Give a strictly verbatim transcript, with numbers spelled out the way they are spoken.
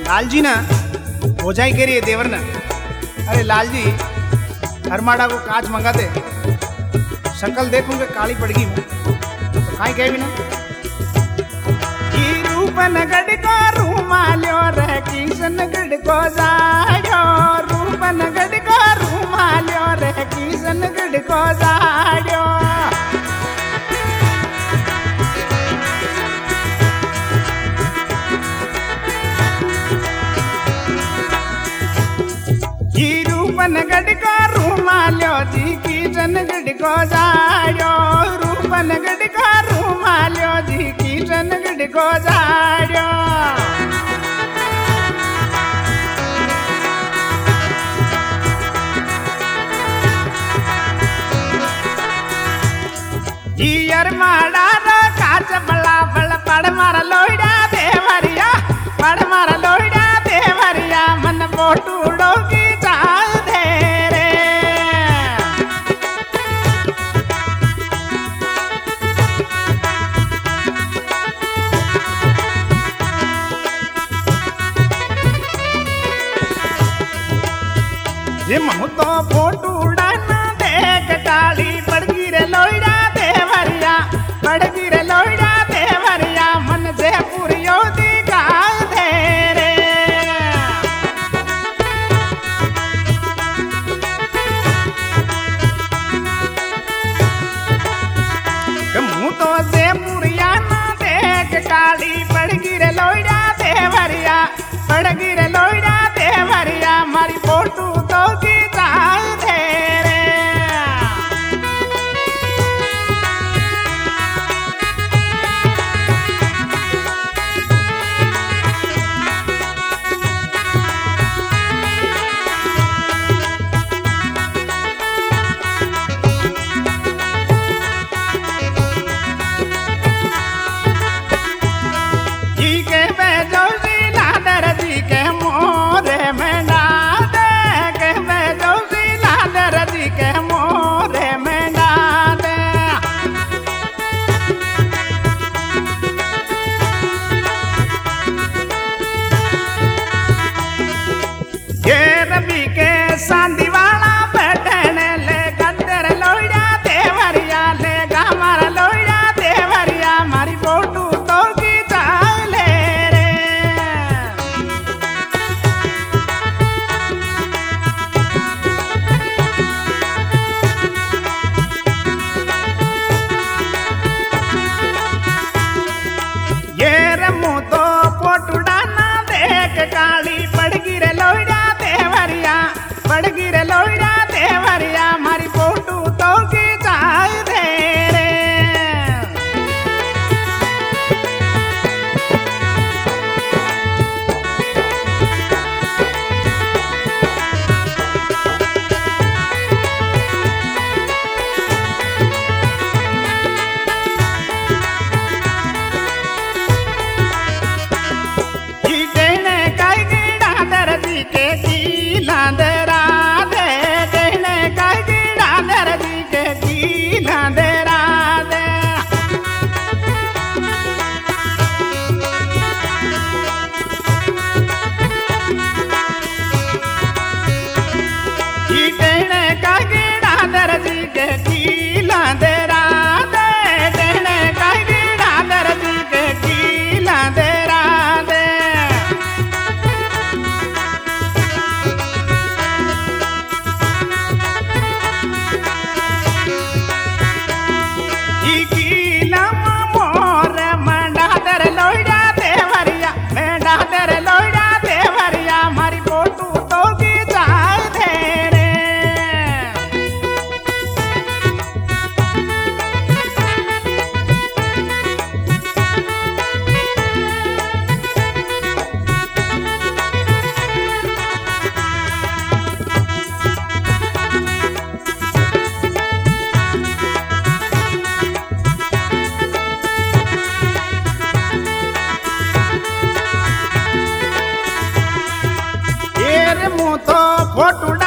लाल जी ना भोजाई कह रही है देवर ना, अरे लाल जी हरमाड़ा को कांच मंगाते, शक्ल देखूंगे काली पड़गी तो काई कहे भी ना। रूपनगढ़ को रूमाल्यो रे किशनगढ़ को जाड़ो, रूपनगढ़ को रूमाल्यो रे किशनगढ़ को जाड़ो। रूपनगढ़ को रूमाल्यो जी किशनगढ़ को जाड़ो, रूपनगढ़ को रूमाल्यो जी किशनगढ़ को जाड़ो। जीयर माड़ा रो काच बला बल पड़ मारा लोड़ा देवरिया, पड़ मारा लोड़ा देवरिया मन बोटूड़ो की चाल दे रे। ये महु तो फोटूड़ा ना देख काली पड़गी रे लोड़ा देवरिया, पड़गी रे लोड़ा देवरिया मन जयपुर यो दिखाल दे रे। मुँह तो जयपुरिया ना देख काली पड़गी रे लोड़ा देवरिया, पड़गी रे लोड़ा देवरिया मारी फोटू तो की चाल दे रे। जी के बेजो जी लादर जी के मोरे में डाल दे, के बेजो जी लादर जी के मोरे में डाल दे। ये रवि के सांदी वाला बैठने ले गद्दर लोड़ा देवरिया, ले गामार लोड़ा देवरिया मारी फोटू तो की चाल रे। ये रमू तो पोटुड़ा ना देख काली पड़गी रे लोड़ा देवरिया, पड़गी रे लोड़ा देवरिया मारी फोटू तो की चाल दे रे। जी देने काई गिड़ा दर्जी के गीला दरा दे, देने काई गिड़ा दर्जी के गीला दरा दे। जी देने काई गिड़ा दर्जी के गीला दरा दे, देने काई गिड़ा दर्जी के गीला दरा दे। जी गीला मोर मंडा दर लोड़ा देवरिया, मंडा दर लोड़ा देवरिया मारी फोटू तो की चाल दे रे। ये रे मुँह तो फोटू